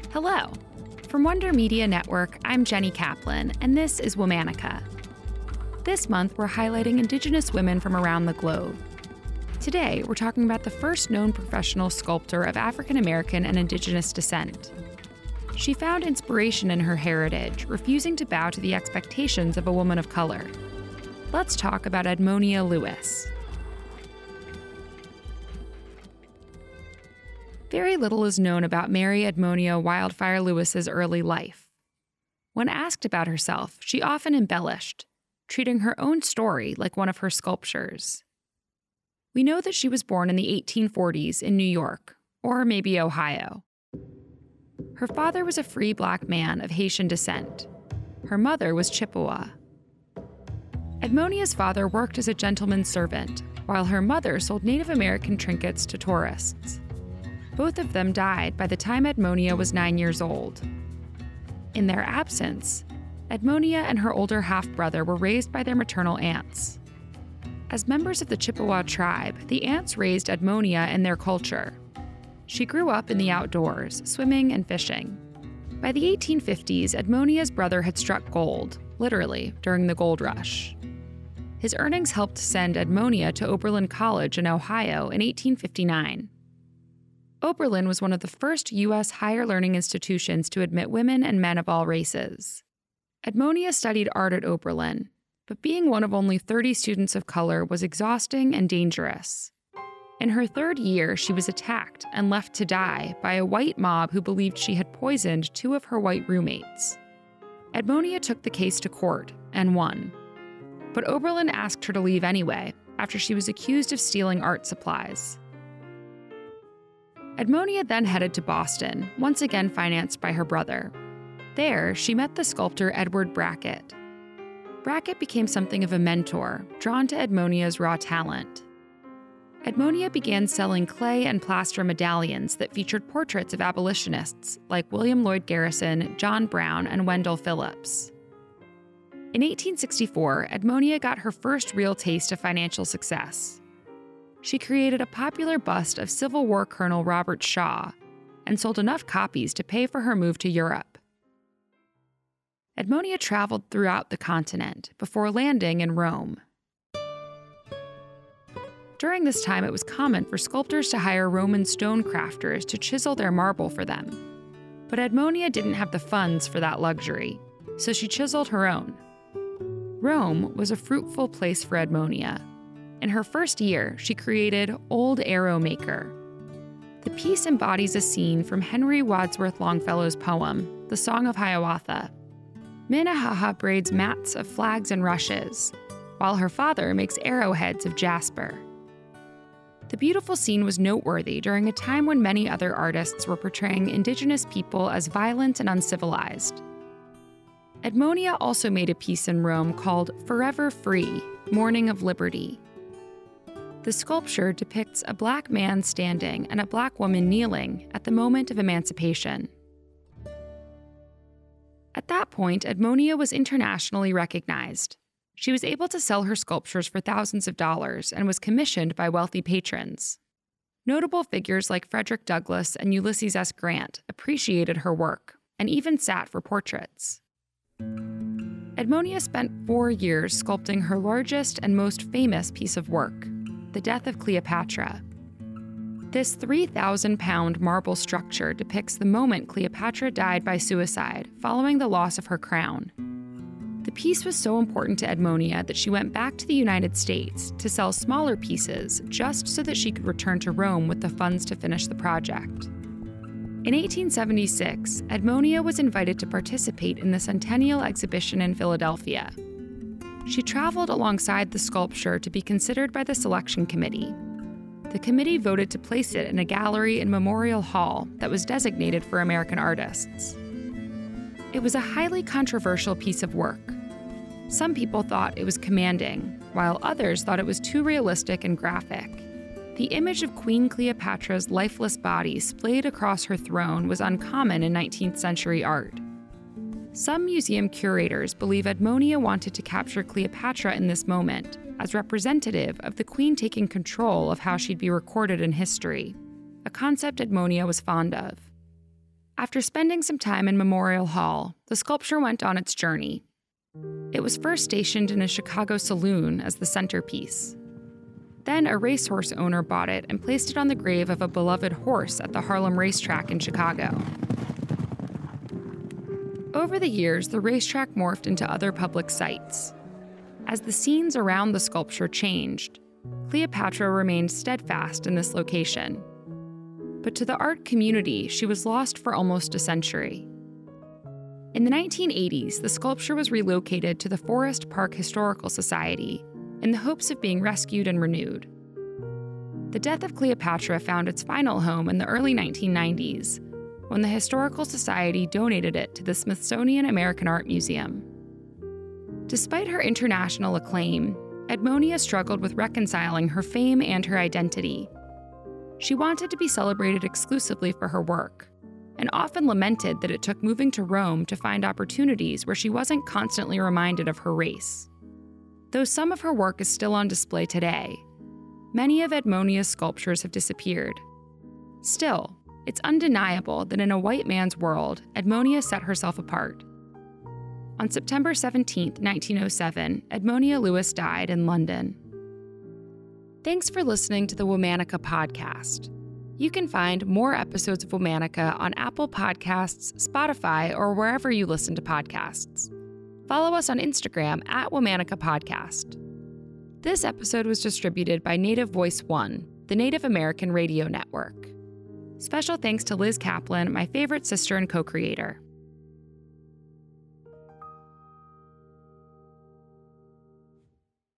Hello. From Wonder Media Network, I'm Jenny Kaplan, and this is Womanica. This month, we're highlighting Indigenous women from around the globe. Today, we're talking about the first known professional sculptor of African American and Indigenous descent. She found inspiration in her heritage, refusing to bow to the expectations of a woman of color. Let's talk about Edmonia Lewis. Very little is known about Mary Edmonia Wildfire Lewis's early life. When asked about herself, she often embellished, treating her own story like one of her sculptures. We know that she was born in the 1840s in New York, or maybe Ohio. Her father was a free black man of Haitian descent. Her mother was Chippewa. Edmonia's father worked as a gentleman's servant, while her mother sold Native American trinkets to tourists. Both of them died by the time Edmonia was 9 years old. In their absence, Edmonia and her older half-brother were raised by their maternal aunts. As members of the Chippewa tribe, the aunts raised Edmonia in their culture. She grew up in the outdoors, swimming and fishing. By the 1850s, Edmonia's brother had struck gold, literally, during the gold rush. His earnings helped send Edmonia to Oberlin College in Ohio in 1859. Oberlin was one of the first U.S. higher learning institutions to admit women and men of all races. Edmonia studied art at Oberlin, but being one of only 30 students of color was exhausting and dangerous. In her third year, she was attacked and left to die by a white mob who believed she had poisoned two of her white roommates. Edmonia took the case to court and won. But Oberlin asked her to leave anyway, after she was accused of stealing art supplies. Edmonia then headed to Boston, once again financed by her brother. There, she met the sculptor Edward Brackett. Brackett became something of a mentor, drawn to Edmonia's raw talent. Edmonia began selling clay and plaster medallions that featured portraits of abolitionists like William Lloyd Garrison, John Brown, and Wendell Phillips. In 1864, Edmonia got her first real taste of financial success. She created a popular bust of Civil War Colonel Robert Shaw and sold enough copies to pay for her move to Europe. Edmonia traveled throughout the continent before landing in Rome. During this time, it was common for sculptors to hire Roman stone crafters to chisel their marble for them. But Edmonia didn't have the funds for that luxury, so she chiseled her own. Rome was a fruitful place for Edmonia. In her first year, she created Old Arrow Maker. The piece embodies a scene from Henry Wadsworth Longfellow's poem, The Song of Hiawatha. Minnehaha braids mats of flags and rushes, while her father makes arrowheads of jasper. The beautiful scene was noteworthy during a time when many other artists were portraying Indigenous people as violent and uncivilized. Edmonia also made a piece in Rome called Forever Free, Morning of Liberty. The sculpture depicts a black man standing and a black woman kneeling at the moment of emancipation. At that point, Edmonia was internationally recognized. She was able to sell her sculptures for thousands of dollars and was commissioned by wealthy patrons. Notable figures like Frederick Douglass and Ulysses S. Grant appreciated her work and even sat for portraits. Edmonia spent 4 years sculpting her largest and most famous piece of work, The Death of Cleopatra. This 3,000-pound marble structure depicts the moment Cleopatra died by suicide following the loss of her crown. The piece was so important to Edmonia that she went back to the United States to sell smaller pieces just so that she could return to Rome with the funds to finish the project. In 1876, Edmonia was invited to participate in the Centennial Exhibition in Philadelphia. She traveled alongside the sculpture to be considered by the selection committee. The committee voted to place it in a gallery in Memorial Hall that was designated for American artists. It was a highly controversial piece of work. Some people thought it was commanding, while others thought it was too realistic and graphic. The image of Queen Cleopatra's lifeless body splayed across her throne was uncommon in 19th century art. Some museum curators believe Edmonia wanted to capture Cleopatra in this moment as representative of the queen taking control of how she'd be recorded in history, a concept Edmonia was fond of. After spending some time in Memorial Hall, the sculpture went on its journey. It was first stationed in a Chicago saloon as the centerpiece. Then a racehorse owner bought it and placed it on the grave of a beloved horse at the Harlem racetrack in Chicago. Over the years, the racetrack morphed into other public sites. As the scenes around the sculpture changed, Cleopatra remained steadfast in this location. But to the art community, she was lost for almost a century. In the 1980s, the sculpture was relocated to the Forest Park Historical Society in the hopes of being rescued and renewed. The death of Cleopatra found its final home in the early 1990s, when the Historical Society donated it to the Smithsonian American Art Museum. Despite her international acclaim, Edmonia struggled with reconciling her fame and her identity. She wanted to be celebrated exclusively for her work, and often lamented that it took moving to Rome to find opportunities where she wasn't constantly reminded of her race. Though some of her work is still on display today, many of Edmonia's sculptures have disappeared. Still, it's undeniable that in a white man's world, Edmonia set herself apart. On September 17, 1907, Edmonia Lewis died in London. Thanks for listening to the Womanica podcast. You can find more episodes of Womanica on Apple Podcasts, Spotify, or wherever you listen to podcasts. Follow us on Instagram at Womanica Podcast. This episode was distributed by Native Voice One, the Native American radio network. Special thanks to Liz Kaplan, my favorite sister and co-creator.